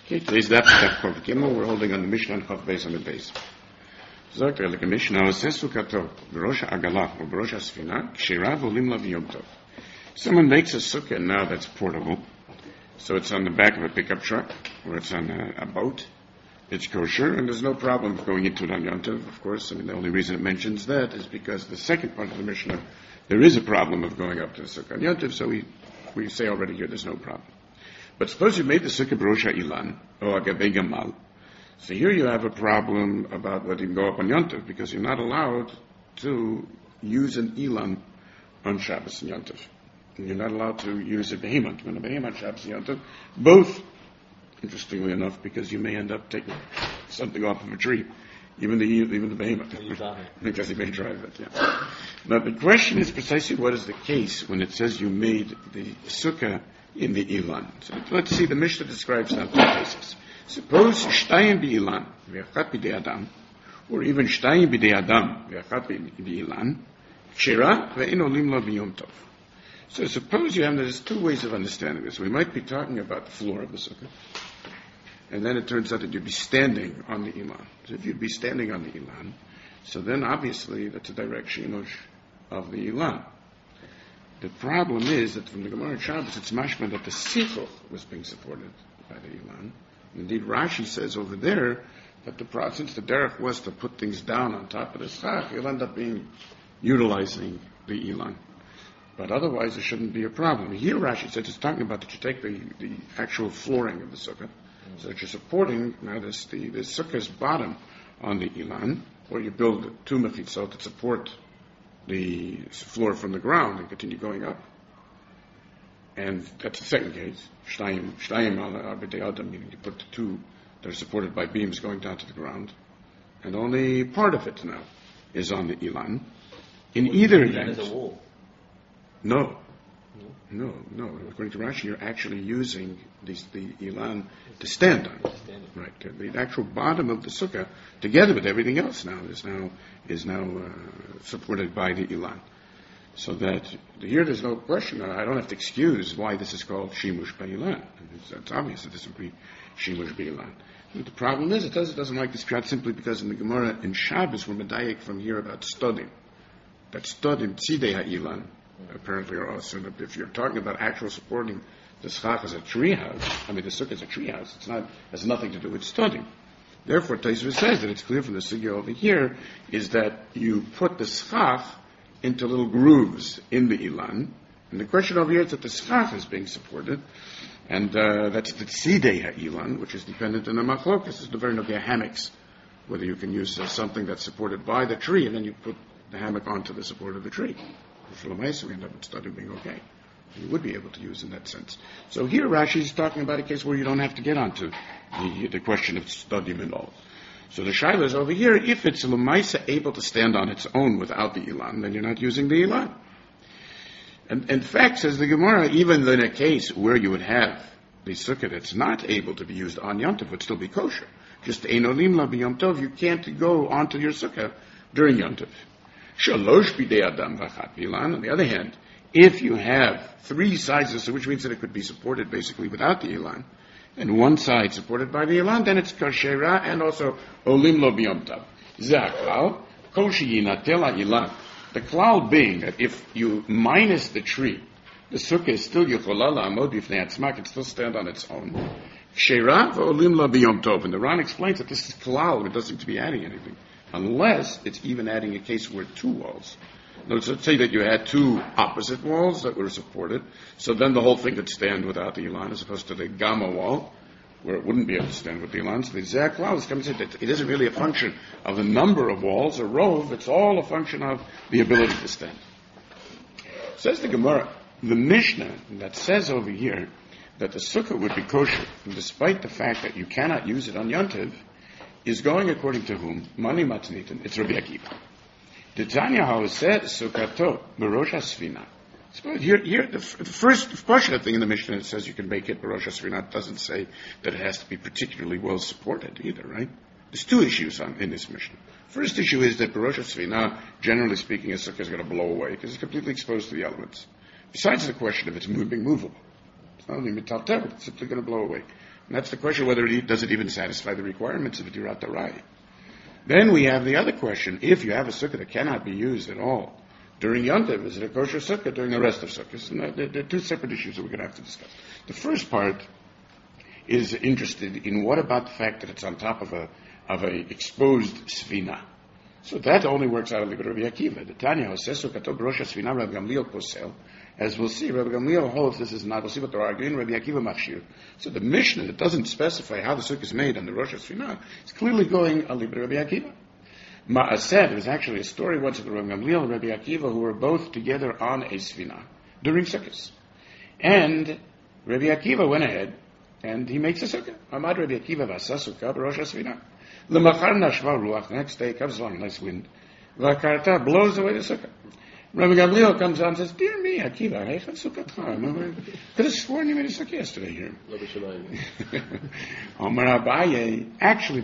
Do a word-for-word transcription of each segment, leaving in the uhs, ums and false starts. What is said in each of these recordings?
Okay, today's daf Daf Chav Gimel. We're holding on the Mishnah and Chav Beis on the base. Sagt er, like a Mishnah, Osesu Kato, B'rosh Agalah, or B'rosh Asfina, Kshira V'olim La V'yom Tov. Someone makes a sukkah now that's portable, so it's on the back of a pickup truck, or it's on a, a boat. It's kosher, and there's no problem going into it on Yom Tov, of course. I mean, the only reason it mentions that is because the second part of the Mishnah, there is a problem of going up to the sukkah on Yom Tov, so we, we say already here there's no problem. But suppose you made the sukkah b'rosh ha'ilan, or agavei gamal. So here you have a problem about letting him go up on Yom Tov, because you're not allowed to use an ilan on Shabbos and Yom Tov. And you're not allowed to use a behemoth, when a behemoth on Shabbos and Yom Tov, both, interestingly enough, because you may end up taking something off of a tree, even the even the behemoth, because he may drive it. Yeah. But the question is precisely what is the case when it says you made the sukkah in the ilan. So let's see, the Mishnah describes now two cases. Suppose shtayim bi-ilan, ve'achat b'dei adam, or even shtayim b'dei adam, ve'achat bi-ilan, kshira ve'in olim lo b'yom tov. So suppose you have, there's two ways of understanding this. We might be talking about the floor of the sukkah, and then it turns out that you'd be standing on the ilan. So if you'd be standing on the ilan, so then obviously that's a direct shinush of the ilan. The problem is that from the Gemara Shabbos, it's mashma that the sichuch was being supported by the ilan. Indeed, Rashi says over there that the pro- since the derech was to put things down on top of the schach, you'll end up being utilizing the ilan. But otherwise, it shouldn't be a problem. Here, Rashi says it's talking about that you take the, the actual flooring of the sukkah, so that you're supporting now this the, the sukkah's bottom on the ilan, or you build two mechitzot that support the floor from the ground and continue going up. And that's the second case. Shtayim, shtayim al b'dei adam, meaning you put the two that are supported by beams going down to the ground. And only part of it now is on the ilan. In well, either event. As a wall. No. No, no. According to Rashi, you're actually using these, the ilan to stand on. Right. The actual bottom of the sukkah, together with everything else now, is now is now uh, supported by the ilan. So that here there's no question. I don't have to excuse why this is called shimush b'ilan. It's, it's obvious that this would be shimush b'ilan. The problem is it, does, it doesn't like this pshat simply because in the Gemara in Shabbos we're medayik from here about studying. That studying tzidei ha'ilan apparently are also, if you're talking about actual supporting the schach as a treehouse, I mean the sukkah is a treehouse, it's not, has nothing to do with studying. Therefore, Taisva says that it's clear from the sugya over here is that you put the schach into little grooves in the ilan, and the question over here is that the schach is being supported, and uh, that's the tzidei ha'ilan, which is dependent on the machlokas. It's the very nogea hammocks, whether you can use uh, something that's supported by the tree, and then you put the hammock onto the support of the tree. For Lamaisa, we end up with studying being okay. You would be able to use in that sense. So here Rashi is talking about a case where you don't have to get onto the, the question of studying and all. So the shaila is over here, if it's Lamaisa able to stand on its own without the ilan, then you're not using the ilan. And in fact, says the Gemara, even in a case where you would have the sukkah that's not able to be used on Yom Tov, would still be kosher. Just einolim la b'yom tov, you can't go onto your sukkah during Yom Tov. Shalosh b'dei adam v'achat b'ilan. On the other hand, if you have three sides, which means that it could be supported basically without the ilan, and one side supported by the ilan, then it's kashera and also olim lo b'yom tov. Zaklal kol sheyinatel ilan. The klal being that if you minus the tree, the sukkah is still yichola la'amod b'fnei atzma, can still stand on its own. Kshera v'olim lo b'yom tov. And the Ran explains that this is klal; it doesn't seem to be adding anything. Unless it's even adding a case where two walls. Let's say that you had two opposite walls that were supported, so then the whole thing could stand without the ilan, as opposed to the gamma wall, where it wouldn't be able to stand with the ilan. So the exact klal is coming to say that it isn't really a function of the number of walls or rove, it's all a function of the ability to stand. Says the Gemara, the Mishnah that says over here that the sukkah would be kosher, despite the fact that you cannot use it on Yom Tov, is going according to whom? Mani matnitin. It's Rabbi Akiva. The Tanya how said Sukkato B'rosh Hasfina. Here, here, the, f- the first portion thing in the Mishnah that says you can make it B'rosh Hasfina doesn't say that it has to be particularly well supported either, right? There's two issues on, in this Mishnah. First issue is that B'rosh Hasfina, generally speaking, a sukkah is going to blow away because it's completely exposed to the elements. Besides the question of it's moving, movable. It's not only metaltel, it's simply going to blow away. And that's the question, whether it does it even satisfy the requirements of a dirat arai. Then we have the other question, if you have a sukkah that cannot be used at all during Yontiv, is it a kosher sukkah during the rest of sukkahs? And there, there are two separate issues that we're going to have to discuss. The first part is interested in what about the fact that it's on top of a of a exposed svina. So that only works out of the Rabbi Akiva. The Tanya Hosesu Katob Rosh Svina Rabbi Gamliel Posel. As we'll see, Rabbi Gamliel holds this is not. We'll see what they're arguing. Rabbi Akiva Machshir. So the Mishnah that doesn't specify how the sukkah is made on the Rosh Svina is clearly going al Rabbi Akiva. Ma'aseh, there was actually a story once of Rabbi Gamliel and Rabbi Akiva who were both together on a svina during sukkahs, and Rabbi Akiva went ahead and he makes a sukkah. Amad Rabbi Akiva v'asa sukkah b'rosh svina. L'machar nashva ruach. The next day comes along a nice wind. V'karta blows away the sukkah. Rabbi Gamliel comes on and says, "Dear me, Akiva, I had sukkah. Could have sworn you made a sukkah yesterday here." Omar Abaye, actually,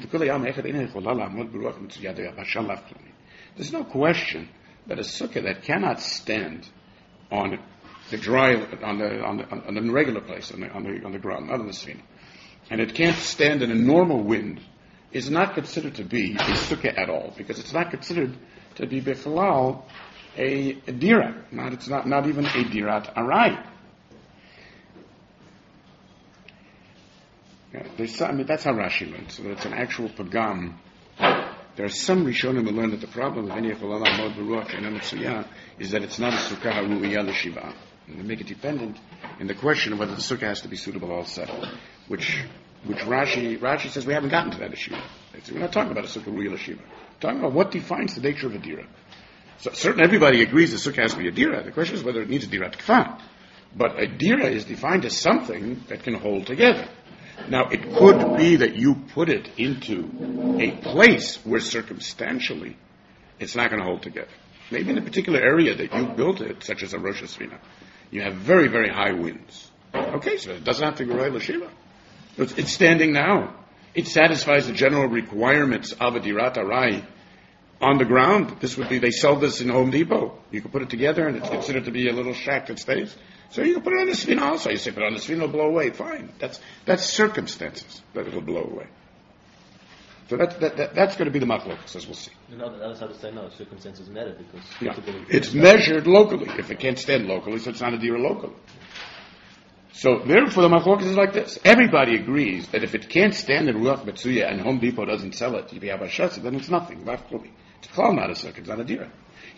there's no question that a sukkah that cannot stand on the dry, on the on the on the regular place, on the on the, on the ground, not on the svina, and it can't stand in a normal wind, is not considered to be a sukkah at all, because it's not considered to be bichalal a, a dira. Not it's not not even a dirat arai. Yeah, there's some, I mean, that's how Rashi learns. So it's an actual pagam. There are some Rishonim who learn that the problem with any Echolala Mod Beruach and Emetzuyah is that it's not a sukkah haru'iyah l'shiva. And they make it dependent in the question of whether the sukkah has to be suitable also, which which Rashi Rashi says we haven't gotten to that issue. We're not talking about a sukkah haru'iyah l'shiva. We're talking about what defines the nature of a dira. So certainly everybody agrees the sukkah has to be a dira. The question is whether it needs a dira t'kfa. But a dira is defined as something that can hold together. Now, it could be that you put it into a place where circumstantially it's not going to hold together. Maybe in a particular area that you built it, such as a Rosh Hashanah, you have very, very high winds. Okay, so it doesn't have to be Roy L'Shiva. It's, it's standing now. It satisfies the general requirements of a Dirat Arai on the ground. This would be, they sell this in Home Depot. You can put it together and it's considered to be a little shack that stays. So you can put it on the svina also. You say, put it on the svina, it'll blow away. Fine. That's that's circumstances that it'll blow away. So that, that, that that's going to be the machlokas, as we'll see. No, that's how to say no. Circumstances matter because yeah. It's measured locally. If it can't stand locally, so it's not a dira locally. So therefore, the machlokas is like this. Everybody agrees that if it can't stand in Ruach Metzuya and Home Depot doesn't sell it, if you have a shatsa, then it's nothing. It's klal, not a sukkah. It's not a dira.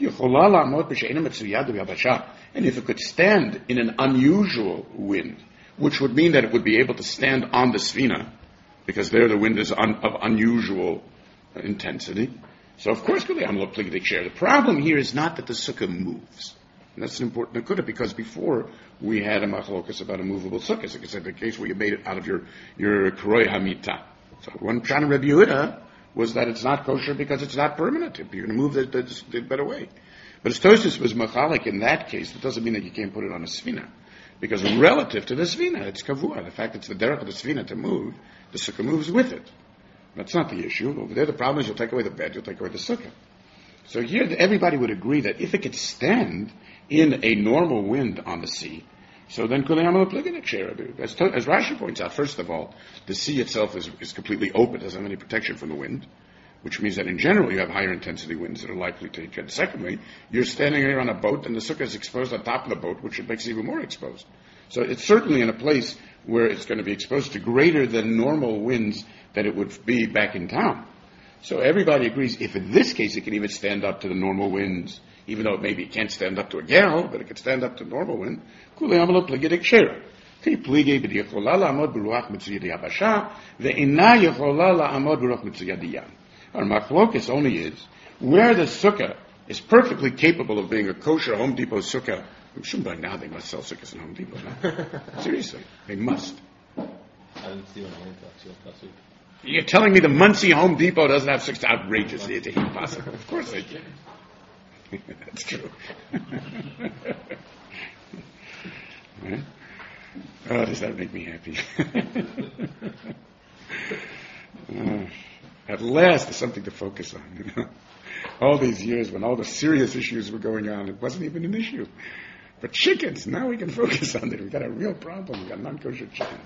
And if it could stand in an unusual wind, which would mean that it would be able to stand on the svina, because there the wind is un, of unusual intensity. So of course, the problem here is not that the sukkah moves. And that's an important nakuda, because before we had a machlokas about a movable sukkah. So it's like the case where you made it out of your your kroy hamita. So one pshan Rebbe Yehuda was that it's not kosher because it's not permanent. If you're going to move the, the, the better way. But as Tosfos was machalik in that case, it doesn't mean that you can't put it on a svina. Because relative to the svina, it's kavua. The fact that it's the derech of the svina to move, the sukkah moves with it. That's not the issue. Over there, the problem is you'll take away the bed, you'll take away the sukkah. So here, everybody would agree that if it could stand in a normal wind on the sea, so then as, to, as Rashi points out, first of all, the sea itself is, is completely open, doesn't have any protection from the wind, which means that in general you have higher intensity winds that are likely to get. Secondly, you're standing here on a boat and the sukkah is exposed on top of the boat, which makes it even more exposed. So it's certainly in a place where it's going to be exposed to greater than normal winds that it would be back in town. So everybody agrees, if in this case it can even stand up to the normal winds, even though maybe it can't stand up to a gale, but it can stand up to normal wind, our machlokes only is where the sukkah is perfectly capable of being a kosher Home Depot sukkah. By now they must sell sukkahs in Home Depot now. Seriously, they must. I didn't see one last week. You're telling me the Muncie Home Depot doesn't have such outrageous? It's impossible. Of course they can. That's true. Right? Oh, does that make me happy? uh, at last, there's something to focus on. You know, all these years when all the serious issues were going on, it wasn't even an issue. But chickens, now we can focus on it. We've got a real problem. We've got non-kosher chickens.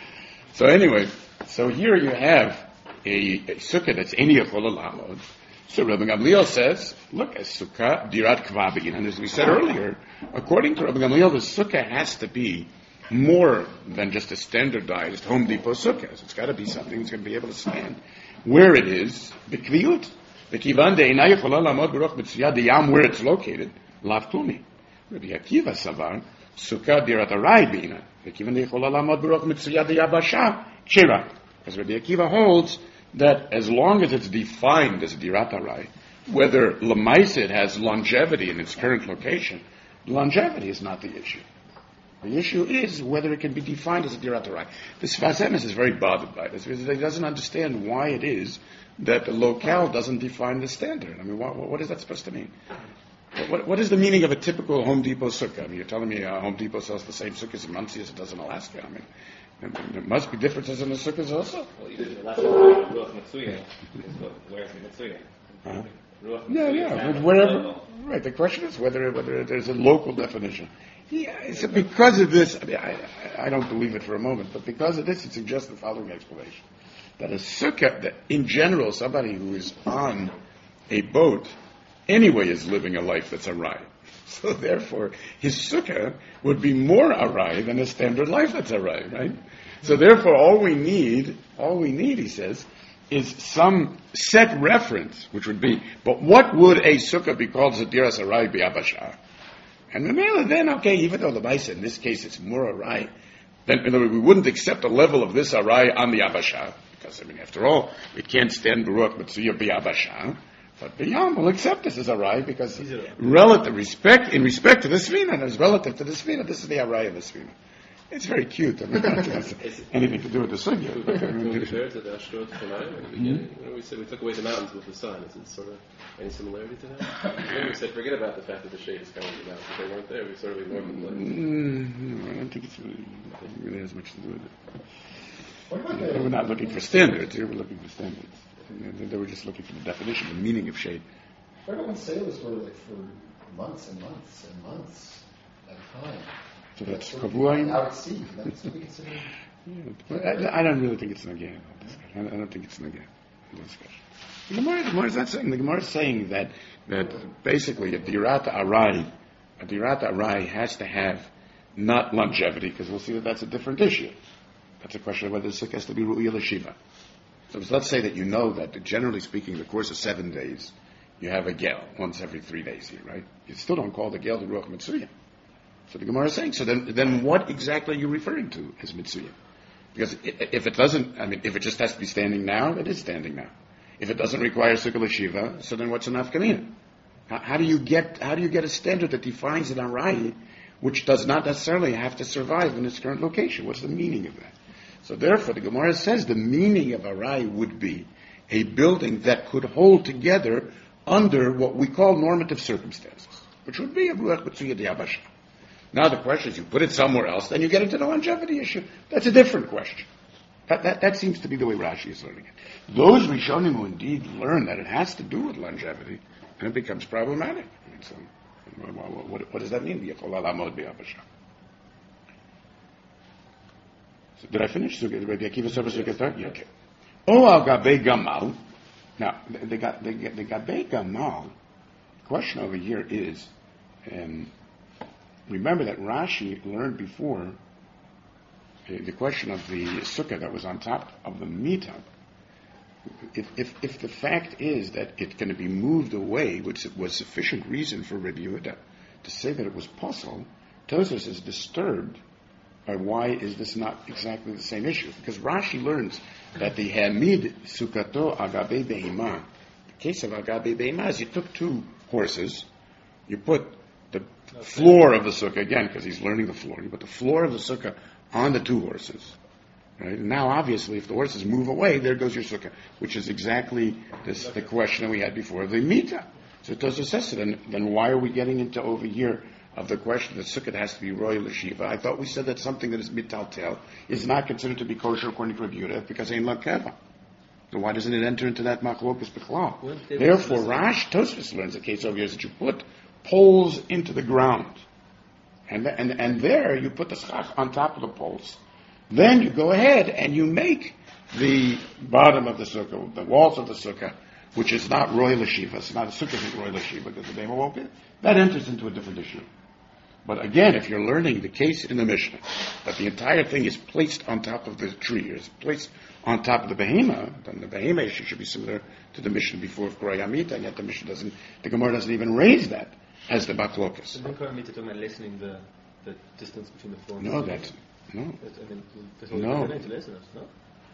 So anyway, so here you have a, a sukkah that's Eni Yachol Lamod. So Rabbi Gamliel says, look, a sukkah, dirat kvabin. And as we said earlier, according to Rabbi Gamliel, the sukkah has to be more than just a standardized Home Depot sukkah. So it's got to be something that's going to be able to stand where it is, b'kviut, b'kivan de'ina Yachol Lamod b'roch b'tziyah diyam, where it's located, lav klumi. Rabbi Akiva savar, sukkah dirat arai b'ina. B'kivan de'yachol lamod b'roch b'tziyah diyah basha, chira. Because Rabbi Akiva holds that as long as it's defined as a dirat arai, whether lemaisa it has longevity in its current location, longevity is not the issue. The issue is whether it can be defined as a dirat arai. The Sfas Emes is very bothered by this because he doesn't understand why it is that the locale doesn't define the standard. I mean, what, what is that supposed to mean? What, what is the meaning of a typical Home Depot sukkah? I mean, you're telling me uh, Home Depot sells the same sukkahs in Muncie as it does in Alaska. I mean, there must be differences in the sukkahs also. Well, you did last Ruach Mitsuya. Where's Mitsuya? Uh-huh. Yeah, yeah, but wherever. Right. The question is whether whether there's a local definition. Yeah, it's because of this. I mean, I, I don't believe it for a moment, but because of this, it suggests the following explanation: that a sukkah, that in general, somebody who is on a boat anyway is living a life that's arai. So therefore, his sukkah would be more arai than a standard life that's arai, right? So therefore, all we need, all we need, he says, is some set reference, which would be, but what would a sukkah be called Zadiras arai bi'abashah? And the then, okay, even though the Maisa, in this case, it's more arai, then in other words, we wouldn't accept a level of this arai on the abashah, because, I mean, after all, we can't stand Baruch Mitsuya bi'abashah. But Biyam will accept this as arai because relative respect in respect to the Sfina, and as relative to the Sfina, this is the arai of the Sfina. It's very cute. I mean, it has anything to do with the sugya. Compared to the Ashdod Chonai in the beginning, you know, we said we took away the mountains with the sun. Is it sort of any similarity to that? Then we said forget about the fact that the shade is coming to the mountains. If they weren't there, we sort of ignored them. Mm, no, I don't think it's really, it really has much to do with it. They were not looking for standards. They were looking for standards. They were just looking for the definition, the meaning of shade. What about when sailors were like for months and months and months at a time? So that's kavuayim. Out at sea. That's what we consider. Yeah, I, I don't really think it's nageh. I don't think it's nageh. The Gemara, the Gemara is not saying. The Gemara is saying that that basically a dirat arai, a dirat arai has to have not longevity, because we'll see that that's a different issue. That's a question of whether the sukkah has to be ru'ya l'shiva. So let's say that you know that, generally speaking, the course of seven days, you have a gel once every three days here, right? You still don't call the gel the Ruach Mitsuya. So the Gemara is saying, so then, then what exactly are you referring to as Mitsuya? Because if it doesn't, I mean, if it just has to be standing now, it is standing now. If it doesn't require Sukkah L'Shiva, so then what's an Afkamina? How, how do you get, how do you get a standard that defines an Arai, which does not necessarily have to survive in its current location? What's the meaning of that? So therefore, the Gemara says the meaning of arai would be a building that could hold together under what we call normative circumstances, which would be a ruach b'tzuyah di'abasha. Now the question is, you put it somewhere else, then you get into the longevity issue. That's a different question. That, that, that seems to be the way Rashi is learning it. Those Rishonim who indeed learn that it has to do with longevity, and it becomes problematic. I mean, so, what, what, what does that mean? So did I finish? So Rabbi Akiva service we can start? Yeah, okay. Oh, al gabei gamal. Now, the, the, the, the gabei gamal, the question over here is, um, remember that Rashi learned before uh, the question of the sukkah that was on top of the mita. If, if, if the fact is that it can be moved away, which was sufficient reason for Rabbi Yehuda to say that it was possible, Tosfos is disturbed by why is this not exactly the same issue? Because Rashi learns that the Hamid Sukkato Agabe Behima, the case of Agabe Behima is you took two horses, you put the floor of the sukkah, again, because he's learning the floor, you put the floor of the sukkah on the two horses. Right? And now, obviously, if the horses move away, there goes your sukkah, which is exactly this, the question that we had before of the mita. So Tosfos says, then, then why are we getting into over here of the question that sukkah has to be royal l'shiva? I thought we said that something that is mitaltel is not considered to be kosher according to Rabbi Yehuda because ain't lakeva. So why doesn't it enter into that machlokas b'chlal? Therefore, Rash Tosfos learns the case over here is that you put poles into the ground, And, and, and there you put the schach on top of the poles. Then you go ahead and you make the bottom of the sukkah, the walls of the sukkah, which is not royal yeshiva, it's not a sukkah isn't royal yeshiva, because the Bema won't be, that enters into a different issue. But again, if you're learning the case in the Mishnah, that the entire thing is placed on top of the tree, or is placed on top of the behema, then the behema issue should be similar to the Mishnah before of Korayamita, and yet the Mishnah doesn't, the Gemara doesn't even raise that as the Baklokas. Isn't Korayamita talking about lessening the, the distance between the floor and No, the that's, no. That's, I mean, that's No. no. To lessen us, no?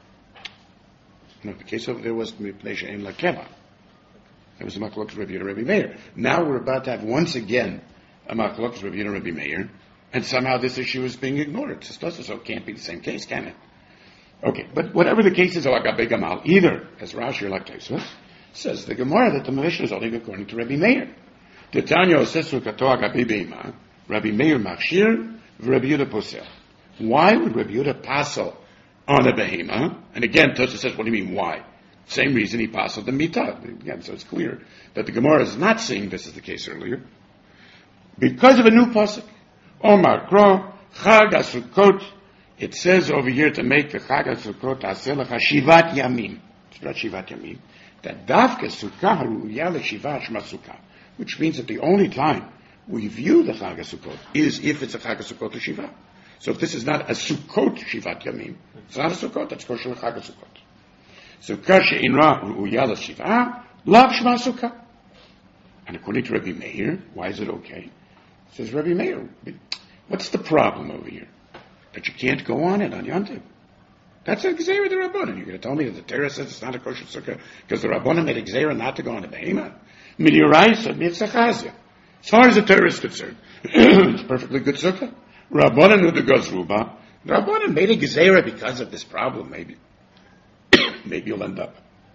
No, the case over there was Mipnei She'en Lakeva. That was the Maklokas Rabbi Yehuda Rabbi Meir. Now we're about to have once again a Maklokas Rabbi Yehuda Rabbi Meir, and somehow this issue is being ignored. It just so it can't be the same case, can it? Okay, but whatever the case is, or Agabe Gamal, either, as Rashi or like Tosfos, says the Gemara that the Mishnah is only according to Rabbi Meir. The Tanya says to Kato Agabe Beima, Rabbi Meir Machshir, Rabbi Yehuda Posel. Why would Rabbi Yehuda passel on a behema? And again, Tosfos says, what do you mean, why? Same reason he passeled the mitah. Again, so it's clear that the Gemara is not saying this is the case earlier. Because of a new pasuk. Omar Kro, Chag HaSukkot, it says over here to make the Chag HaSukkot Aselacha Shivat Yamim. It's not Shivat Yamim. That Davka Sukkah Haruya LeShivat Shma Sukkah. Which means that the only time we view the Chag HaSukkot is if it's a Chag HaSukkot Shiva. So if this is not a Sukkot Shivat Yamim, it's not a Sukkot, that's kosher Chag HaSukkot. Sukkah she'inra ru'uya l'shivah, lav shma sukkah. And according to Rabbi Meir, why is it okay? Says Rabbi Meir, what's the problem over here? That you can't go on it on Yom Tov. That's a gzeira the Rabbanan. You're going to tell me that the Torah says it's not a kosher sukkah because the Rabbanan made a gzeira not to go on a behema? Midiuraisa mitzachazia. As far as the Torah is concerned, it's a perfectly good sukkah. Rabbanan u'de gazruba. The Rabbanan made a gzeira because of this problem, maybe. Maybe you'll end up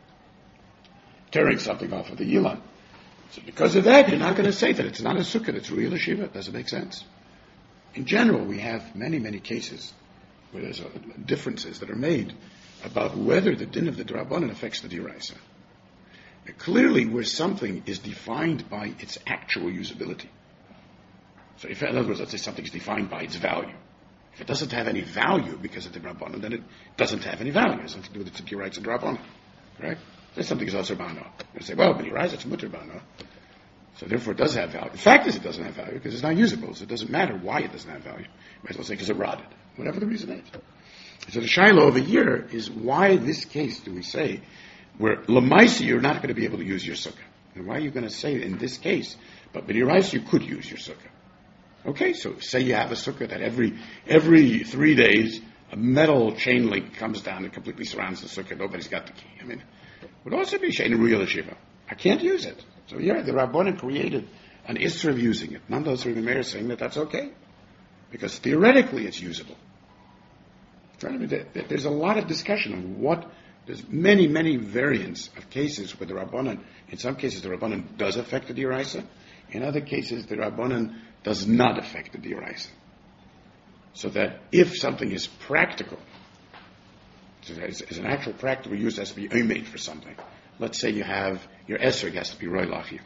tearing something off of the Yilan. So because of that, you're not going to say that it's not a sukkah, it's real yeshiva. It doesn't make sense. In general, we have many, many cases where there's uh, differences that are made about whether the din of the Drabanan affects the Diraisa. Clearly, where something is defined by its actual usability. So if, in other words, let's say something is defined by its value. If it doesn't have any value because of the Rabbanon, then it doesn't have any value. It has nothing to do with the Tzidki rights of the Rabbanon. Right? Then something is also Bano. You say, well, when he writes, it's Mutter Bano. So therefore it does have value. The fact is it doesn't have value because it's not usable. So it doesn't matter why it doesn't have value. You might as well say because it rotted. Whatever the reason is. So the Shiloh over here is why this case do we say where Lamaisi you're not going to be able to use your sukkah. And why are you going to say in this case, but when you rise you could use your sukkah. Okay, so say you have a sukkah that every every three days a metal chain link comes down and completely surrounds the sukkah. Nobody's got the key. I mean, it would also be Shein Real Yeshiva. I can't use it. So yeah, the Rabbanan created an Isra of using it. Nonetheless, Rabbi Meir is saying that that's okay. Because theoretically it's usable. There's a lot of discussion on what, there's many, many variants of cases where the Rabbanan, in some cases the Rabbanan does affect the Diraisa. In other cases the Rabbanan does not affect the Diraisa. So that if something is practical, is, is an actual practical use, has to be made for something. Let's say you have, your esrog has to be roy lachil.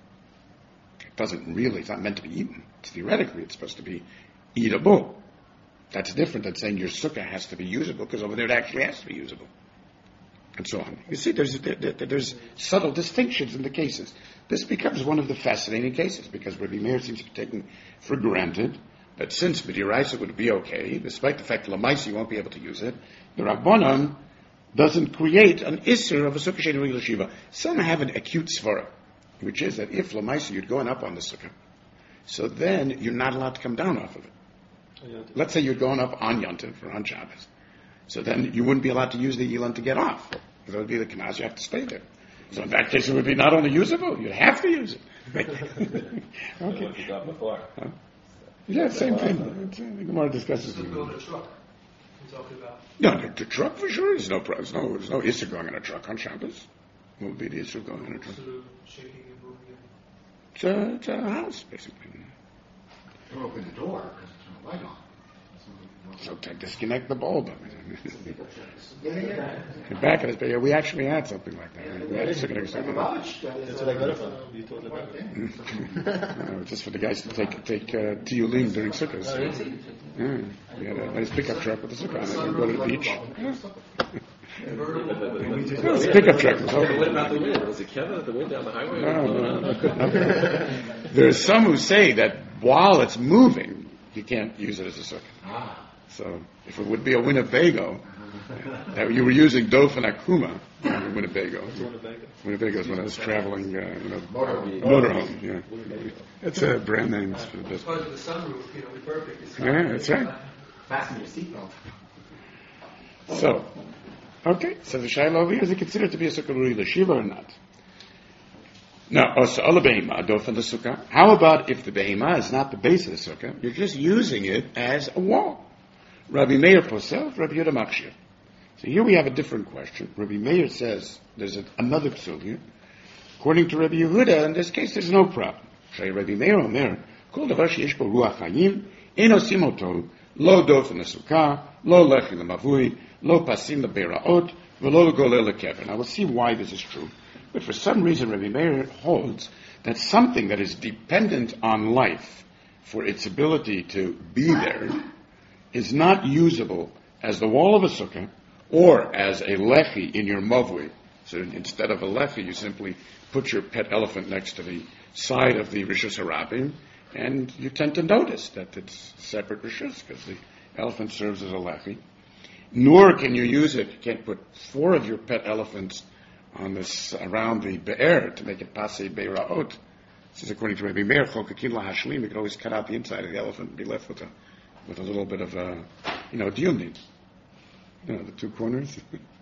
It doesn't really, it's not meant to be eaten. It's theoretically, it's supposed to be eatable. That's different than saying your sukkah has to be usable, because over there it actually has to be usable. And so on. You see, there's, there, there's subtle distinctions in the cases. This becomes one of the fascinating cases, because Rabbi Meir seems to be taking for granted that since B'diraisa would be okay, despite the fact that Lamaisi won't be able to use it, the Rabbanan doesn't create an Isser of a Sukkah Shein Real Yeshiva. Some have an acute svara, which is that if Lamaisi you're going up on the Sukkah, so then you're not allowed to come down off of it. Let's say you're going up on Yontif or on Shabbos. So then you wouldn't be allowed to use the Yilan to get off. Because that would be the Kanaz, you have to stay there. So in that case it would be not only usable, you'd have to use it. Okay. What you got before. Huh? Yeah, same thing. The Gemara discusses it. Go to the truck. You're talking about. No, the, the truck for sure is no problem. There's no, there's no issue going in a truck on Shabbos. What would be the issue going in a truck? Sort of shaking and moving. It's a, it's a house, basically. Or open the door because it's no light on. So to disconnect the bulb. Back in this period, we actually had something like that. We had a sukkah. That's what I got from. You told about it. No, just for the guys to take take uh, tiyulim during sukkahs. Yeah, we had a nice pickup truck with a sukkah on it. We go to the beach. It was a pickup truck. What about the wind? Was it Kevin at the wind down the highway? No, no, no. There's some who say that while it's moving, you can't use it as a sukkah. So if it would be a Winnebago, that you were using Dothan Akuma in Winnebago. Winnebago is when I was traveling, uh, you know, motorhome. Yeah, it's a brand name for the As business. far as the sunroof, you know, be perfect. It's Yeah, that's right. Fasten your seatbelt. So, okay, so the Shaila over here, is it considered to be a sukkah ruri l'shiva or not? No, also, ala behema, dofen the sukkah. How about if the behema is not the base of the sukkah, you're just using it as a wall? Rabbi Meir posel, Rabbi Yehuda makshir. So here we have a different question. Rabbi Meir says there's a, another psul here. According to Rabbi Yehuda, in this case, there's no problem. Shay Rabbi Meir omer, kol davar sheyesh bo ruach hayim, ein osim oto, lo dofen the sukkah, lo lechi lemavui, lo pasim leberaot, velo golel lekever. Now we'll see why this is true. But for some reason, Rabbi Meir holds that something that is dependent on life for its ability to be there is not usable as the wall of a sukkah or as a lechi in your mavui. So instead of a lechi, you simply put your pet elephant next to the side of the Rishus Harabim, and you tend to notice that it's separate Rishus because the elephant serves as a lechi. Nor can you use it, you can't put four of your pet elephants on this, around the be'er to make it pasei be'ra'ot. This is according to Rabbi Meir, chokakin lahashlim, you could always cut out the inside of the elephant and be left with a, with a little bit of a, you know, diyumnin. You know, the two corners.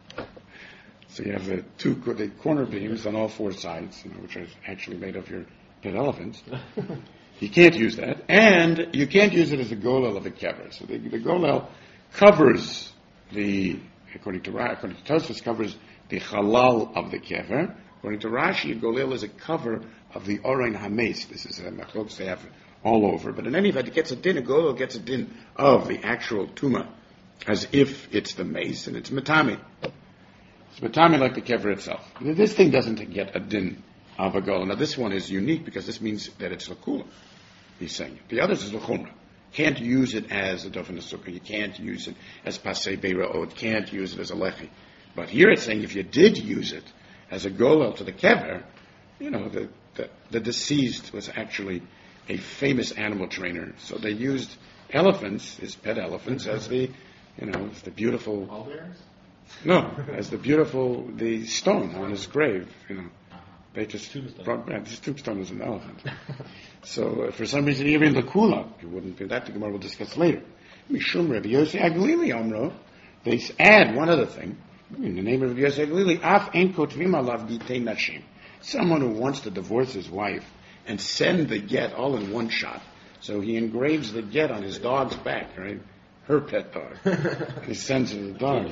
So you have the two, the corner beams on all four sides, you know, which are actually made of your pet elephants. You can't use that. And you can't use it as a golel of a kever. So the, the golel covers the, according to Ra, according to Tosfos, covers the halal of the kever. According to Rashi, a golel is a cover of the orein hames. This is a machlokes they have all over. But in any event, it gets a din, a golel gets a din of the actual tuma, as if it's the mace, and it's matami. It's matami like the kever itself. This thing doesn't get a din of a golel. Now this one is unique because this means that it's lakula, he's saying. The others is lachumra. Can't use it as a dofen sukkah. You can't use it as pasei beira'ot. Can't use it as a lechi. But here it's saying if you did use it as a golel to the kever, you know, the, the, the deceased was actually a famous animal trainer. So they used elephants, his pet elephants, as the, you know, as the beautiful... All bears? No, as the beautiful, the stone on his grave, you know. They just brought back, this tombstone was an elephant. So uh, for some reason, even the kula, you wouldn't do that. The Gemara will discuss later. Mishum Rabbi Yossi Aglili Omro, they add one other thing. In the name of Rabbi Yossi Aglili, Af ein kotvim alav gitei nashim. Someone who wants to divorce his wife and send the get all in one shot. So he engraves the get on his dog's back, right? Her pet dog. He sends it to the dog.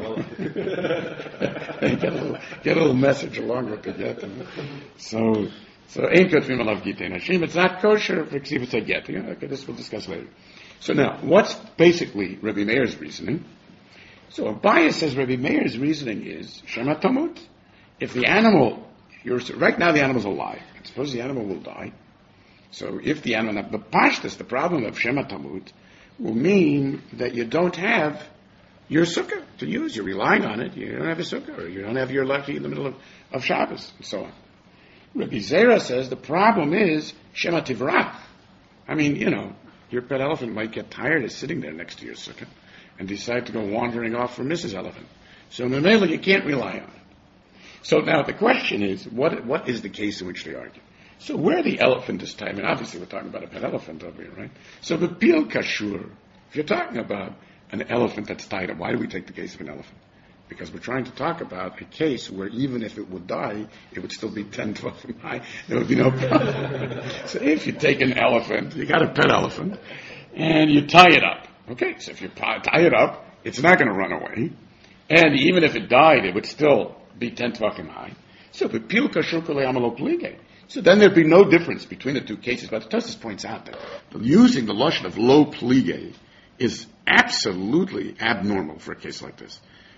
get, a little, get a little message along with the get. So, so ain't good for him love gitei nashim. It's not kosher for ksivas a get. You know, okay, this we'll discuss later. So now, what's basically Rabbi Meir's reasoning? So Abaye says Rabbi Meir's reasoning is shema tamut. If the animal, you're, right now the animal's alive. Suppose the animal will die. So if the animal, the pashtus, the problem of shema tamut, will mean that you don't have your sukkah to use. You're relying on it. You don't have a sukkah, or you don't have your lucky in the middle of, of Shabbos, and so on. Rabbi Zera says the problem is shema tivrach. I mean, you know, your pet elephant might get tired of sitting there next to your sukkah and decide to go wandering off for Missus Elephant. So memela, you can't rely on it. So now the question is, what what is the case in which they argue? So where the elephant is tied, I mean, obviously we're talking about a pet elephant over here, right? So the pil kashur, if you're talking about an elephant that's tied up, why do we take the case of an elephant? Because we're trying to talk about a case where even if it would die, it would still be ten, twelve feet high. There would be no problem. So if you take an elephant, you got a pet elephant, and you tie it up. Okay, so if you tie it up, it's not going to run away. And even if it died, it would still be ten tvachim high. So the pil kashur kol amalo plige. So then there'd be no difference between the two cases. But Tosfos points out that using the lashon of lo plige is absolutely abnormal for a case like this.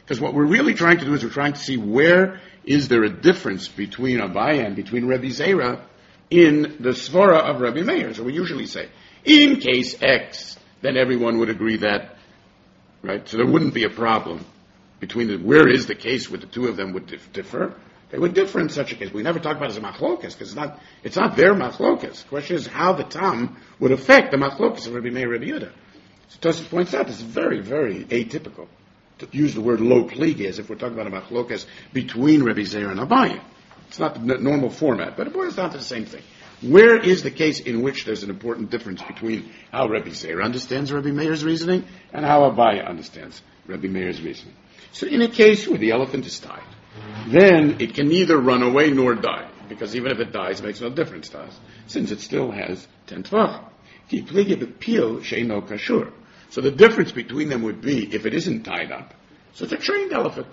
Because what we're really trying to do is we're trying to see where is there a difference between Abaye and between Rabbi Zera in the Svara of Rabbi Meir. So we usually say, in case X, then everyone would agree that, right? So there wouldn't be a problem between the, where is the case where the two of them would dif- differ? They would differ in such a case. We never talk about it as a machlokas, because it's not, it's not their machlokas. The question is how the tam would affect the machlokas of Rabbi Meir and Rabbi Yehuda. So Tosfos points out, it's very, very atypical to use the word lo pligi as if we're talking about a machlokas between Rabbi Zera and Abaye. It's not the n- normal format, but it boils down to the same thing. Where is the case in which there's an important difference between how Rabbi Zera understands Rabbi Meir's reasoning and how Abaye understands Rabbi Meir's reasoning? So in a case where the elephant is tied, then it can neither run away nor die, because even if it dies, it makes no difference to us, since it still has ten tvachim. Ki pligi b'pil she'ino kashur. So the difference between them would be if it isn't tied up. So it's a trained elephant.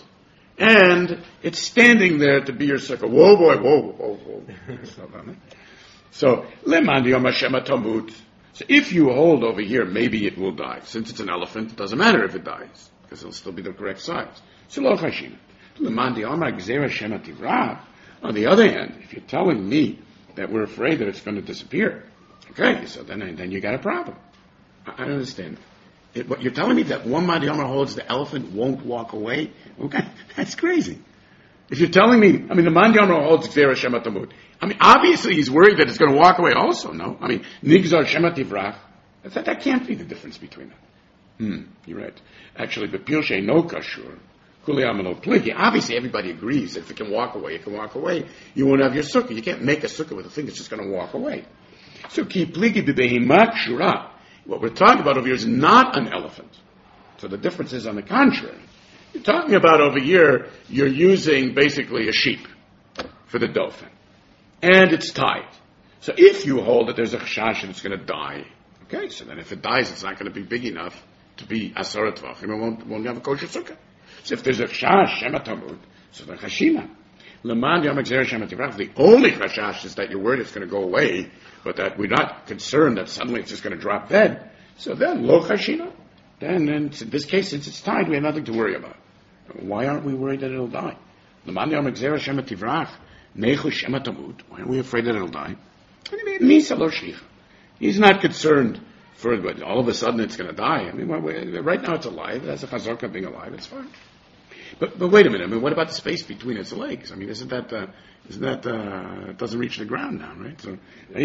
And it's standing there to be your sukkah. Whoa, boy, whoa, whoa, whoa. So, leman yom Hashem atamut. So if you hold over here, maybe it will die. Since it's an elephant, it doesn't matter if it dies, because it'll still be the correct size. So lo chashina. Leman yom gzera Hashem ativra. On the other hand, if you're telling me that we're afraid that it's going to disappear, okay, so then then you got a problem. I, I don't understand. It, what you're telling me that one Madhyamar holds the elephant won't walk away? Okay, that's crazy. If you're telling me, I mean, the Madhyamar holds Gzera Shema Tamud. I mean, obviously he's worried that it's going to walk away also, no? I mean, Nigzar Shema Tivrach. That, that can't be the difference between them. Hmm, you're right. Actually, the Pilshe no Kashur, Kuliyamano Pligi. Obviously everybody agrees that if it can walk away, it can walk away. You won't have your sukkah. You can't make a sukkah with a thing that's just going to walk away. So, Ki Pligi Bibehimak Shura. What we're talking about over here is not an elephant. So the difference is on the contrary. You're talking about over here, you're using basically a sheep for the dolphin. And it's tied. So if you hold that there's a chashash and it's going to die, okay, so then if it dies, it's not going to be big enough to be asarat tvachim. It won't, won't have a kosher sukkah. So if there's a chashash, shema tamud, so then chashina. Leman yom gzera shema tivrach. The only chashash is that you're worried it's going to go away, but that we're not concerned that suddenly it's just going to drop dead. So then, lo chashina. Then, then, in this case, since it's tied, we have nothing to worry about. Why aren't we worried that it'll die? Leman yom gzera shema tivrach. Nechu shema tamud. Why are we afraid that it'll die? Misa lo shlicha. He's not concerned for it, but all of a sudden it's going to die. I mean, right now it's alive. It has a chazorka being alive. It's fine. But but wait a minute. I mean, what about the space between its legs? I mean, isn't that uh, isn't that uh, it doesn't reach the ground now, right? So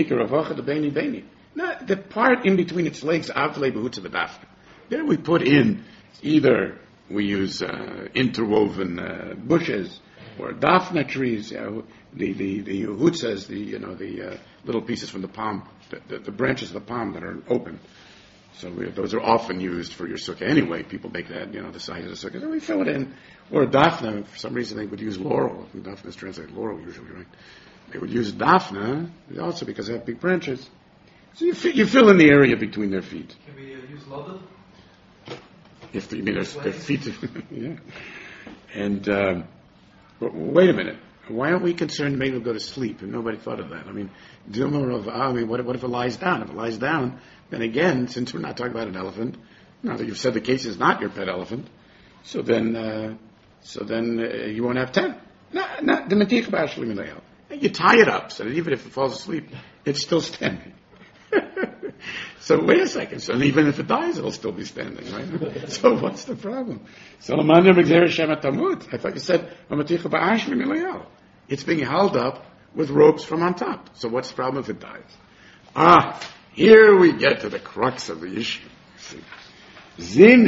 no, the part in between its legs, avle behutza v'dafna. There we put in either we use uh, interwoven uh, bushes or dafna trees. You know, the the the hutzas, the you know the uh, little pieces from the palm, the, the, the branches of the palm that are open. So we, those are often used for your sukkah anyway. People make that, you know, the size of the sukkah. Then we fill it in. Or daphna, for some reason they would use laurel. Daphna is translated laurel usually, right? They would use daphna also because they have big branches. So you, fi- you fill in the area between their feet. Can we uh, use leather? If the, you mean their, their feet, yeah. And um, wait a minute. Why aren't we concerned maybe it'll go to sleep? And nobody thought of that. I mean, Dilma of, I mean, what if, what if it lies down? If it lies down, then again, since we're not talking about an elephant, now that you've said the case is not your pet elephant, so then, uh, so then uh, you won't have ten. Not, not the matich b'ashlim ilayel. You tie it up so that even if it falls asleep, it's still standing. So wait a second. So even if it dies, it'll still be standing, right? So what's the problem? So I thought you said it's being held up with ropes from on top. So what's the problem if it dies? Ah, here we get to the crux of the issue. Now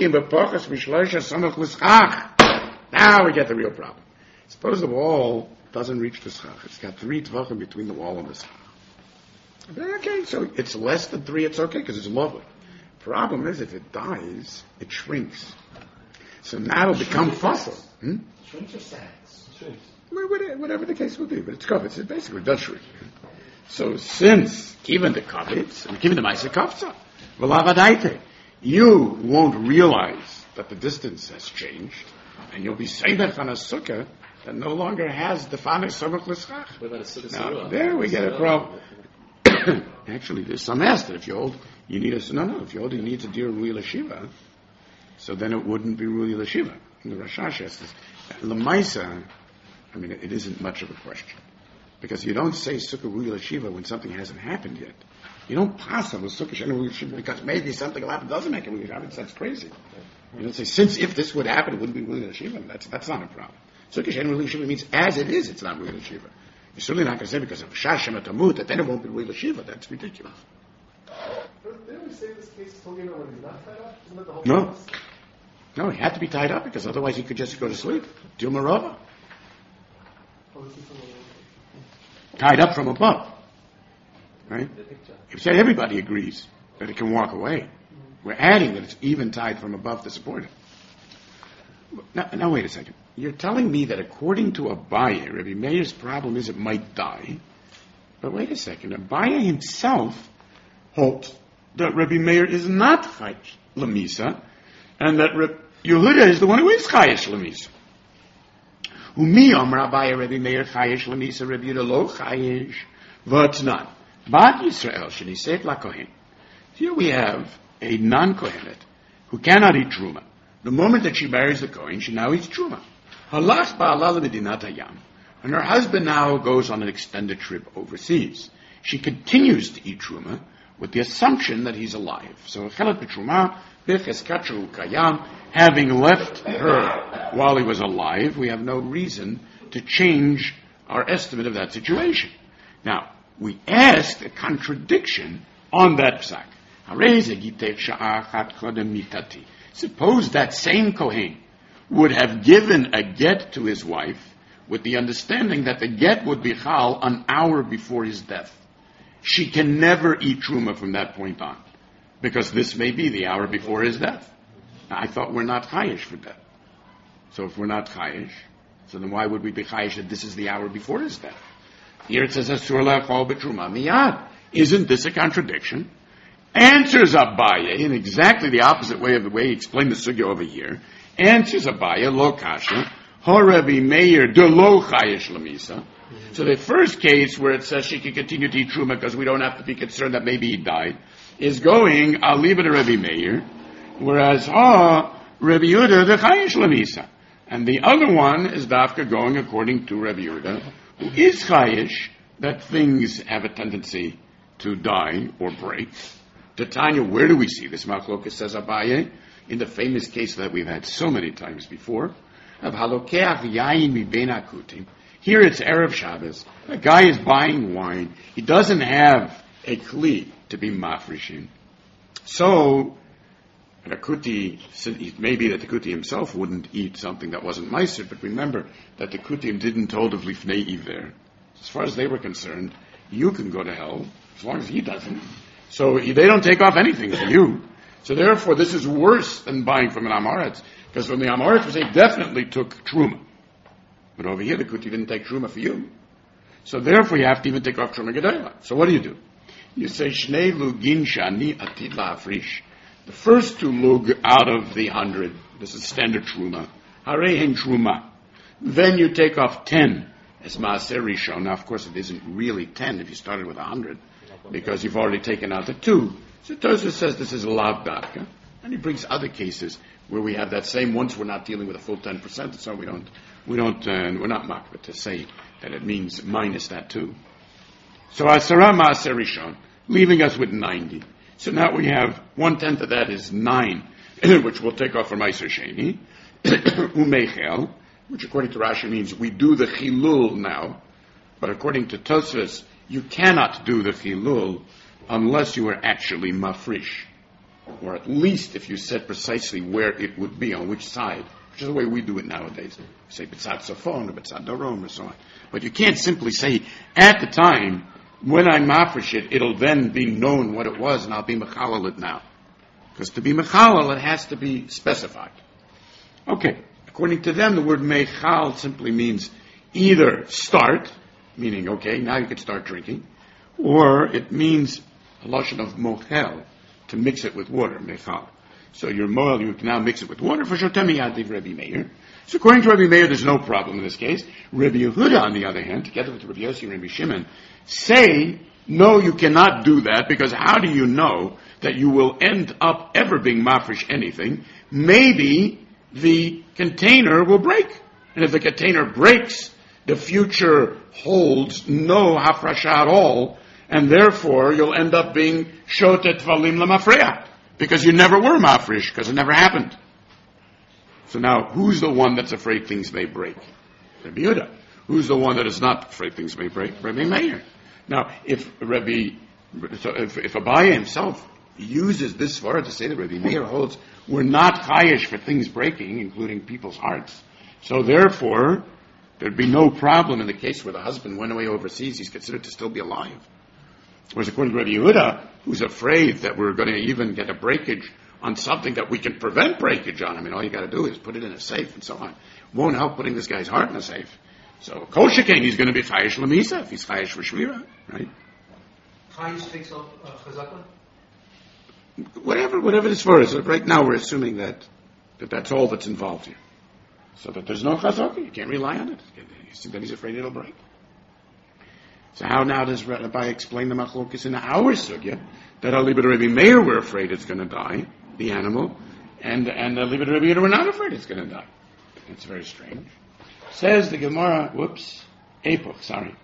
we get the real problem. Suppose the wall doesn't reach the schach. It's got three tvachim between the wall and the schach. Okay, so it's less than three, it's okay, because it's lovely. Problem is, if it dies, it shrinks. So now it'll become fossil. Hmm? Shrinks or sags? Shrinks. Whatever the case will be, but it's kavitz. It basically does shrink. So since, given the kavitz, and given the ma'aseh kavtza, v'lavadaite, you won't realize that the distance has changed, and you'll be saying that on a sukkah that no longer has the fanes samach l'schach. What about a sukkah Now, sarua? there we get a problem. Actually, there's some asked that if you hold, you need a, no, no, if you hold, you need a dear Rui Lashiva, so then it wouldn't be Rui Lashiva. the Rashash says, Lamaisa, I mean, it isn't much of a question. Because you don't say Sukkah Ruyah Shiva when something hasn't happened yet. You don't pass on the Sukkah Ruyah Shiva because maybe something will happen doesn't make a Ruyah Shiva. That's crazy. You don't say, since if this would happen, it wouldn't be Ruyah Shiva. That's, that's not a problem. Sukkah Ruyah Shiva means as it is, it's not Ruyah Shiva. You're certainly not going to say because of Shash Shemat that then it won't be Ruyah Shiva. That's ridiculous. But didn't we say this case is talking about when he's not tied up? Isn't that the whole No. premise? No, he had to be tied up because otherwise he could just go to sleep. Dilma Rava. Oh, this is someone else. Tied up from above. Right? If said everybody agrees that it can walk away. We're adding that it's even tied from above to support it. Now, now wait a second. You're telling me that according to Abaye, Rabbi Meir's problem is it might die. But wait a second. Abaye himself holds that Rabbi Meir is not Chayish Lamisa, and that Rabbi Yehuda is the one who is Chayish Lamisa. Umi Amar Abaye Rabbi Meir Chayish Lamisa, Rabbi Yehuda lo Chayish, v'atnan. Bat Yisrael Sheniset la Kohen. Here we have a non-Kohenet who cannot eat Truma. The moment that she marries the Kohen, she now eats Truma. Halach ba'ala l'medinat hayam. And her husband now goes on an extended trip overseas. She continues to eat Truma with the assumption that he's alive. So, Chelet b'Truma, b'cheskat shehu kayam, having left her while he was alive, we have no reason to change our estimate of that situation. Now, we asked a contradiction on that psak. Suppose that same Kohen would have given a get to his wife with the understanding that the get would be chal an hour before his death. She can never eat truma from that point on, because this may be the hour before his death. Now, I thought we're not chayish for that. So if we're not chayish, so then why would we be chayish that this is the hour before his death? Here it says, Asur la'achol b'truma miyad. Isn't this a contradiction? Answers Abaye in exactly the opposite way of the way he explained the sugya over here. Answers Abaye, lo kasha, horebi meir de lo chayish lamisa. So the first case where it says she can continue to eat truma because we don't have to be concerned that maybe he died, is going, I'll leave it to Rebbe Meir, whereas, ha, Rebbe Yehuda de chayish lamisa. And the other one is dafka going according to Rebbe Yehuda, who is chayish, that things have a tendency to die or break. To Tanya, where do we see this? Machlokas says Abaye, in the famous case that we've had so many times before, of halokeach yayin mi bein akutim. Here it's Erev Shabbos. A guy is buying wine. He doesn't have a kli to be mafrishing. So, the kuti, it may be that the kuti himself wouldn't eat something that wasn't meiser, but remember that the kutim didn't told of lifnei iver. As far as they were concerned, you can go to hell, as long as he doesn't. So they don't take off anything for you. So therefore, this is worse than buying from an Amoritz, because from the Amoritz, they definitely took truma. But over here, the kuti didn't take truma for you. So therefore, you have to even take off truma gedela. So what do you do? You say, Shnei lugin shani atid la'afrish. The first two lug out of the hundred, this is standard truma. Harehen truma. Then you take off ten as maaser rishon. Now, of course, it isn't really ten if you started with a hundred, because you've already taken out the two. So Tosfos says this is lav dafka, and he brings other cases where we have that same. Once we're not dealing with a full ten percent, so we don't, we don't, uh, we're not makbet to say that it means minus that too. So asara maaser rishon, leaving us with ninety. So now we have one tenth of that is nine, which we'll take off from maaser sheni, umeichel, which according to Rashi means we do the chilul now, but according to Tosfos, you cannot do the chilul unless you are actually mafrish, or at least if you said precisely where it would be, on which side, which is the way we do it nowadays. We say b'tzad safon or b'tzad darom or so on. But you can't simply say, at the time, when I mafrish it, it'll then be known what it was, and I'll be mechalal it now. Because to be mechalal, it has to be specified. Okay, according to them, the word mechal simply means either start, meaning, okay, now you can start drinking, or it means a lashon of mohel, to mix it with water, mechal. So your mohel, you can now mix it with water, for shotemi yadiv Rebbe Meir. So according to Rebbe Meir, there's no problem in this case. Rebbe Yehuda, on the other hand, together with Rebbe Yossi and Rebbe Shimon, say, no, you cannot do that, because how do you know that you will end up ever being mafresh anything? Maybe the container will break. And if the container breaks, the future holds no hafrasha at all, and therefore you'll end up being shotet valim lamafreya, because you never were mafresh, because it never happened. So now, who's the one that's afraid things may break? Rabbi Yehuda. Who's the one that is not afraid things may break? Rabbi Meir. Now, if Rabbi, so if, if Abaye himself uses this svara to say that Rabbi Meir holds we're not chayish for things breaking, including people's hearts, so therefore there'd be no problem in the case where the husband went away overseas, he's considered to still be alive. Whereas according to Rabbi Yehuda, who's afraid that we're going to even get a breakage on something that we can prevent breakage on. I mean, all you got to do is put it in a safe and so on. Won't help putting this guy's heart in a safe. So, Kol Shekain, he's going to be chayish l'misa if he's chayish for shmira, right? Chayish takes off uh, chazaka? Whatever, whatever this for is. Right now we're assuming that, that that's all that's involved here. So that there's no chazaka, you can't rely on it. You see that he's afraid it'll break. So how now does Rabbi explain the machlokes in our sugya that Ali ben Rabbi Meir were afraid it's going to die, the animal, and and Ali ben Rabbi Yehuda were not afraid it's going to die? It's very strange. Says the Gemara, whoops, Epoch, sorry.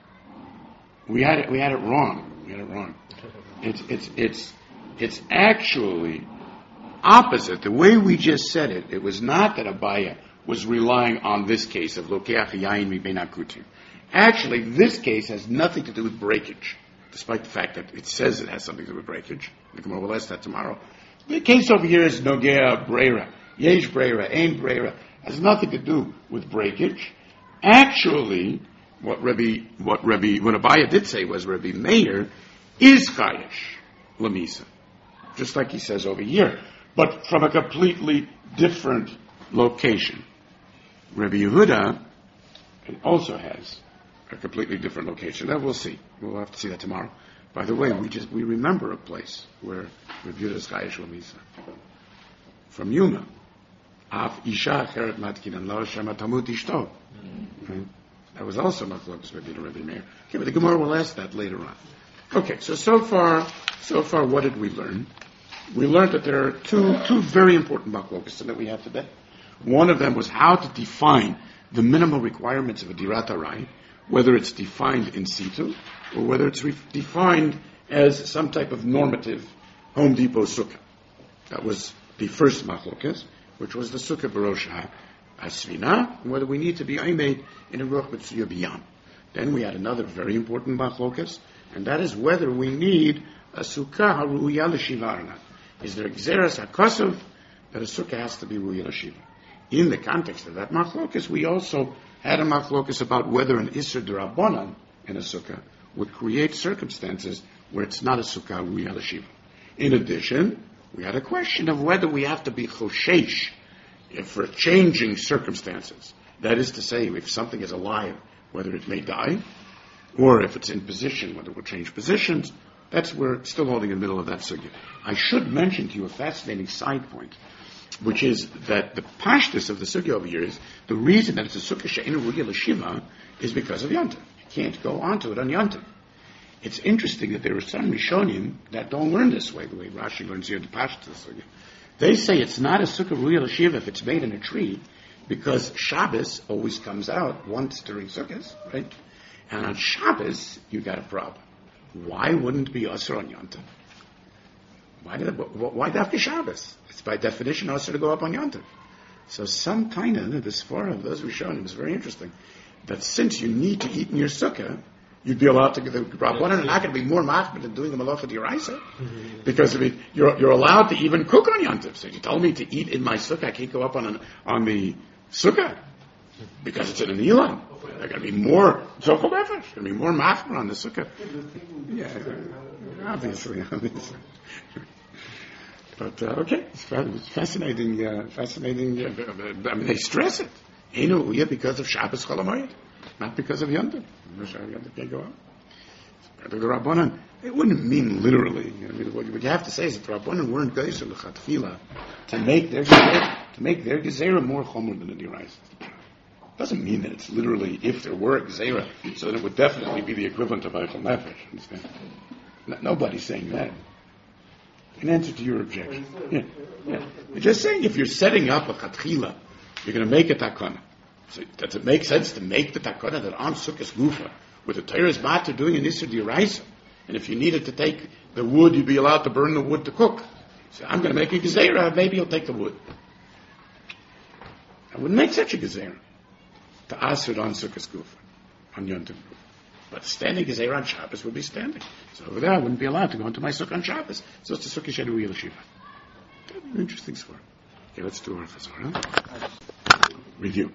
We had it, we had it wrong. We had it wrong. It's, it's, it's, it's actually opposite. The way we just said it, it was not that Abaya was relying on this case of Lokeach Yain Mibein Akutim. Actually, this case has nothing to do with breakage, despite the fact that it says it has something to do with breakage. The Gemara will ask that tomorrow. The case over here is Nogea Breira. Yesh Breira, Ein Breira. Has nothing to do with breakage. Actually, what Rabbi, what Rabbi, what Abaya did say was Rabbi Meir is chayish l'misa, just like he says over here, but from a completely different location. Rabbi Yehuda also has a completely different location. That we'll see. We'll have to see that tomorrow. By the way, we just we remember a place where Rabbi Yehuda is chayish l'misa from Yuma. Af isha acheret matkinan lo shema tamut ishto. That was also machlokes Rabbi Yehuda Rabbi Meir. Okay, but the Gemara will ask that later on. Okay, so so far, so far, what did we learn? We learned that there are two two very important machlokes that we have today. One of them was how to define the minimal requirements of a dirat arai, whether it's defined in situ or whether it's re- defined as some type of normative Home Depot sukkah. That was the first machlokes, which was the sukkah barosha asvina, whether we need to be aimed in a ruach b'tzuya biyam. Then we had another very important machlokes, and that is whether we need a sukkah haruya l'shiva or not. Is there gzeras hakosov that a sukkah has to be ruya l'shiva? In the context of that machlokes, we also had a machlokes about whether an isser d'Rabbanan in a sukkah would create circumstances where it's not a sukkah ruya l'shiva. In addition, we had a question of whether we have to be choshesh for changing circumstances. That is to say, if something is alive, whether it may die, or if it's in position, whether it will change positions. That's we're still holding in the middle of that sugya. I should mention to you a fascinating side point, which is that the pashtus of the sugya over here is the reason that it's a sukkah she'enu ruya l'shiva is because of Yontif. You can't go onto it on Yontif. It's interesting that there are some Rishonim that don't learn this way, the way Rashi learns here the pashtus of the sugya. They say it's not a sukkah ruya l'shiva if it's made in a tree, because Shabbos always comes out once during sukkahs, right? And on Shabbos, you got a problem. Why wouldn't it be Asr on Yontif? Why did it, why Dafka Shabbos? It's by definition Asr to go up on Yontif. So some kind of, the Sforah of those Rishonim is very interesting, that since you need to eat in your sukkah, you'd be allowed to, the Rabbanan are not going to be more machmir than doing the malacha d'oraisa, because I mean, you're, you're allowed to even cook on Yontif. So you told me to eat in my sukkah, I can't go up on an, on the sukkah, because it's in an Elam. There's going to be more Zokol Nefesh. There's going to be more machmir on the sukkah. Yeah, obviously, obviously. But, uh, okay, it's fascinating, uh, fascinating. Uh, I mean, they stress it. Einu Uya because of Shabbos Chol HaMoed, not because of Yontif. Yontif can't go up. The Rabbanan, it wouldn't mean literally. I mean, what you have to say is that the Rabbanan weren't Geisel L'Chatchila to make their gezerah, to make their gezerah more chomer than the D'Oraisa. Doesn't mean that it's literally if there were a gezerah, so that it would definitely be the equivalent of Eichel Nefesh. Understand? No, nobody's saying that. In answer to your objection, yeah, yeah. You're just saying if you're setting up a Chatchila You're going to make a takana. So does it make sense to make the takana that on Sukkos Gufa, with the Torah's matter doing an Isser D'Oraisa, and if you needed to take the wood, you'd be allowed to burn the wood to cook. So I'm going to make a gezerah, maybe you'll take the wood. I wouldn't make such a gezerah to ask it on Sukkos Gufa, on Yom Tov. But standing gezerah on Shabbos would be standing. So over there I wouldn't be allowed to go into my sukkah on Shabbos. So it's the Sukkah Shedu Yeshiva. Interesting story. Okay, let's do our Chazorah. Review.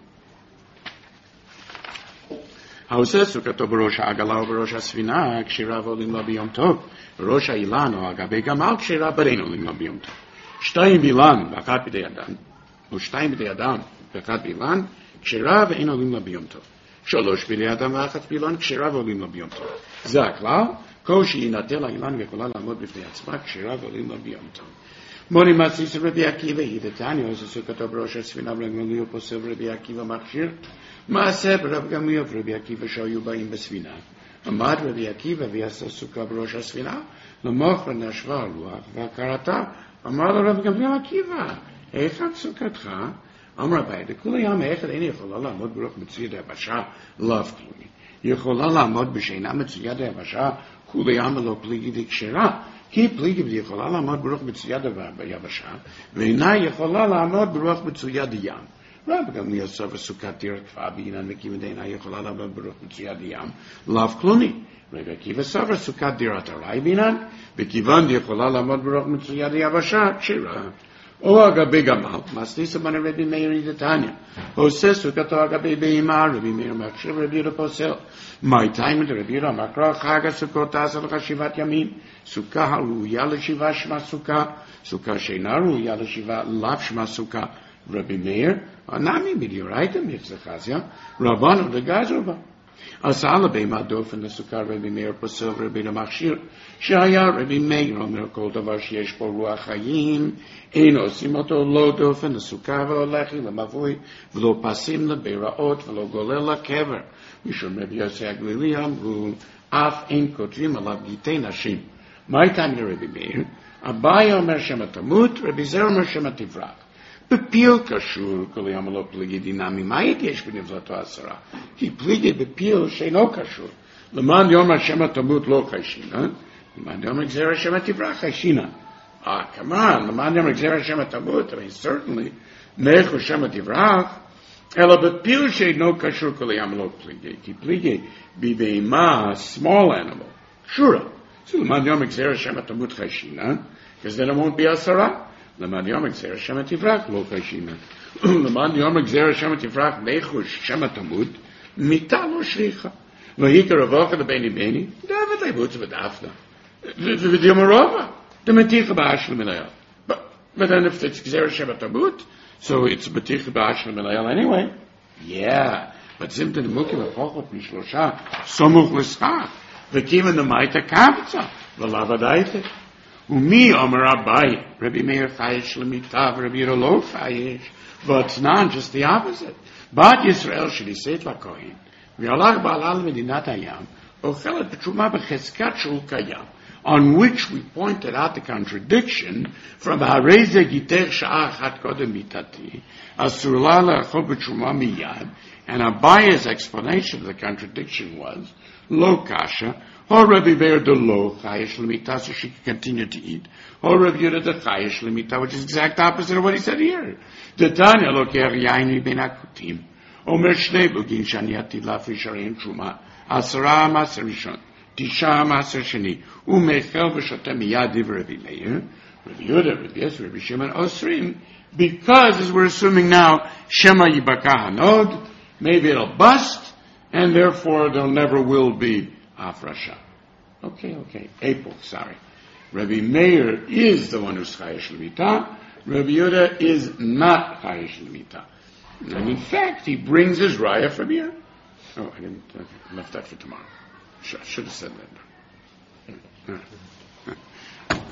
העושה סוכתו בראש העגלה ובראש הספינה, כשירה ועולים לה ביום טוב, בראש האילן או הגבי גמל, כשירה ואין עולים לה ביום טוב. שתיים באילן ואחת בידי אדם, או שתיים בידי אדם ואחת באילן, כשירה ואין עולים לה ביום טוב. שלוש בידי אדם ואחת באילן, כשירה ועולים לה ביום טוב. זה הכלל, כל שיינטה לאילן ויכולה לעמוד בפני עצמה, כשירה ועולים לה ביום טוב. מוני מסיס רבי עקיבא, הידתניה, עושה סוכתו בראש הספינה, ולגמליו פוסל רבי עקיבא מכשיר, מעשה ברב גמליאל ורבי עקיבא שהיו באים בספינה. עמד רבי עקיבא ויעשה סוכה בראש הספינה, למוך ונשבה הלוח, והכרתה, אמר לו רב גמליאל עקיבא, היכן סוכתך? אמר בי, דכולי ים האחד אין יכולה לעמוד ברוח מצויד היבשה, לאו כלומי. יכולה לעמוד בשינה מצויד היבשה, כולי ים ולא פליגי דקשרה, כי פליגי יכולה לעמוד ברוח מצויד היבשה, ואינה יכולה לעמוד ברוח מצויד ים. רב גמליאל סובר סוכת דיר כפה בעינן וקיבה דאינה יכולה לעמוד ברוח מצויד ים, לאו כלומי. רבי עקיבא סובר סוכת דירת ארעי בעינן, וכיוון יכולה לעמוד ברוח מצויד היבשה, כשירה. או אגבי גמל, מסניסה בנה רבי מאיר ידתניה, עושה סוכתו אגבי בהמה, רבי מאיר מקשיב רבי יהודה פוסל. מי תימא דרבי יהודה מקרא חג הסוכות תעשה לך שבעת ימים, סוכה הראויה לשבעה שמה סוכה, סוכה שאינה ראויה לשבעה לאו שמה סוכה. רבי מאיר, נמי מדאורייתא מחזקזיה, רבנו דגזרו בה. עשה לבהמה דופן לסוכה רבי מאיר פוסל ורבי יהודה מכשיר, שהיה רבי מאיר אומר כל דבר שיש בו רוח חיים, אין עושים אותו לא דופן לסוכה ולא לחי למבוי, ולא פסים לביראות ולא גולל לקבר. משום רבי יוסי הגלילי אמרו, אף אין כותבים עליו גיטי נשים. מה הייתה מרבי מאיר? אביי אומר שמה תמות, רבי זר אומר שמה תברח. בפיל קשור, כל יום לא פליגי דינמי, מה יש בנבלתו עשרה? כי פליגי בפיל שאינו קשור. למען יום השם תמות לא חיישינה, למען יום גזר השם תברח חיישינה. Ah, come on, למען יום גזר השם תמות, I mean, certainly, מאיך השם תברח, אלא בפיל שאינו קשור כל יום לא פליגי, כי פליגי בבהמה, small animal, שורה. So למען יום גזר השם תמות חיישינה, because then it won't be עשרה. למען יום גזר השם תברח לא חיישינה. למען יום גזר השם תברח נחוש שם תמות, מיתה לא שריחה. ויקרא רבוכה לבני בני, דאבת ליבוץ ודאפנה. ודיום הרובע, דמתיחה באשל מנהל. But then if it's גזר השם תמות, so it's מתיחה באשל מנהל anyway. Yeah, but זימתא דמוקי ופחות משלושה, סמוך לסכך, וכיוון דמייתא קבצה, ולאו ודאיתא. ומי אומר אביי, Rabbi Meir chayish l'mitav, Rabbi Yehuda lo chayish, v'atnan, just the opposite. Bat Yisrael sheniset lakohen, v'yalach ba'ala l'medinat hayam, ochelet b'tshuma b'cheskat shul kayam, on which we pointed out the contradiction from hareze gitech sha'ah achat kodem mitati, asur la la'achol b'tshuma miyad, and Abaye's explanation of the contradiction was, lo kasha, or Rabbi Meir de lo chayish l'mita, so she could continue to eat. Or Rabbi Yehuda de chayish l'mita, which is the exact opposite of what he said here. The Tanya lo ke'er yain ben akutim. Omer shnei bugin shani atid lafi sharein truma. Asara maser rishon. Tisha maser sheni. Umechel v'shotem miyad div Rabbi Meir. Rabbi Yehuda, Rabbi Yosef, Rabbi Shimon osrim. Because, as we're assuming now, Shema yibakah hanod, maybe it'll bust, and therefore there never will be Afrasha. Okay, okay. April, sorry. Rabbi Meir is the one who's Chayish L'mita. Rabbi Yehuda is not Chayish L'mita. And in fact, he brings his raya from here. Oh, I didn't, I left that for tomorrow. I should have said that.